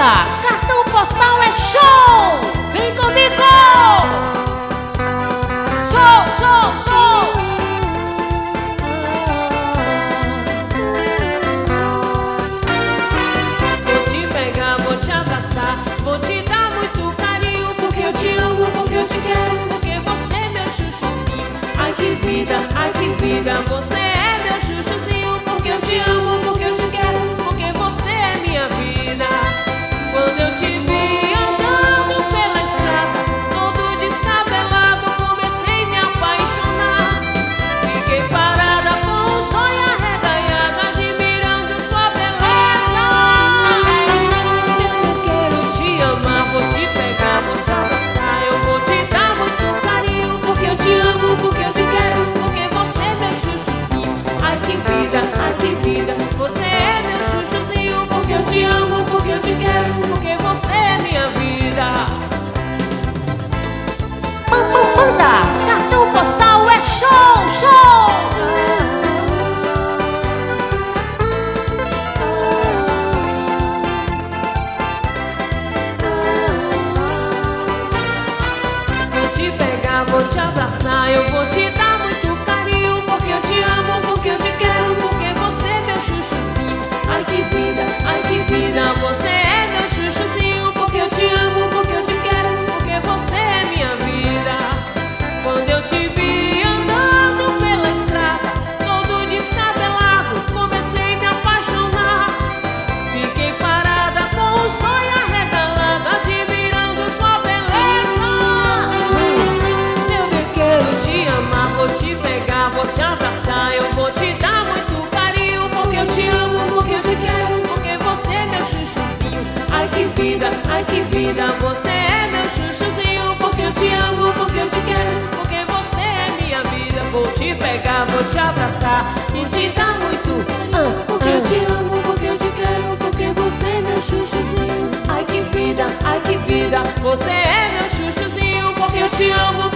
Banda, cartão postal é show! Vem comigo! Show, show, show! Vou te pegar, vou te abraçar, vou te dar muito carinho, porque eu te amo, porque eu te quero, porque você é meu chuchuzinho. Ai que vida, você é meu chuchuzinho, porque eu te amo, porque eu te quero, porque você é minha vida. Quando eu te vi andando pela estrada, todo descabelado, comecei a me apaixonar. Fiquei parada com o sonho arreganhado, admirando sua beleza. Eu quero te amar, vou te pegar, vou te abraçar, eu vou te dar muito carinho, porque eu te amo, porque eu te quero, porque você é meu chuchuzinho. Ai que vida, você é meu chuchuzinho, porque eu te amo, porque eu te quero, porque você é minha vida. Banda, cartão postal é show, show! Vou te pegar, vou te abraçar, eu vou te dar muito carinho, porque eu te amo, porque eu te quero, porque você é meu chuchuzinho. Ai que vida, você é meu chuchuzinho, porque eu te amo, porque eu te quero, porque você é minha vida. Quando eu te vi andando pela estrada, todo descabelado, comecei a me apaixonar. Fiquei parada com o sonho arregalado, admirando sua beleza. Eu quero te amar, vou te pegar, vou te abraçar, eu vou te dar muito carinho, porque eu te amo, porque eu te quero, porque você é meu chuchuzinho. Ai que vida, você é meu chuchuzinho, porque eu te amo, porque eu te quero, porque você é minha vida. Vou te pegar, vou te abraçar e te dar muito, porque eu te amo, porque eu te quero, porque você é meu chuchuzinho. Ai que vida, você é meu chuchuzinho, porque eu te amo,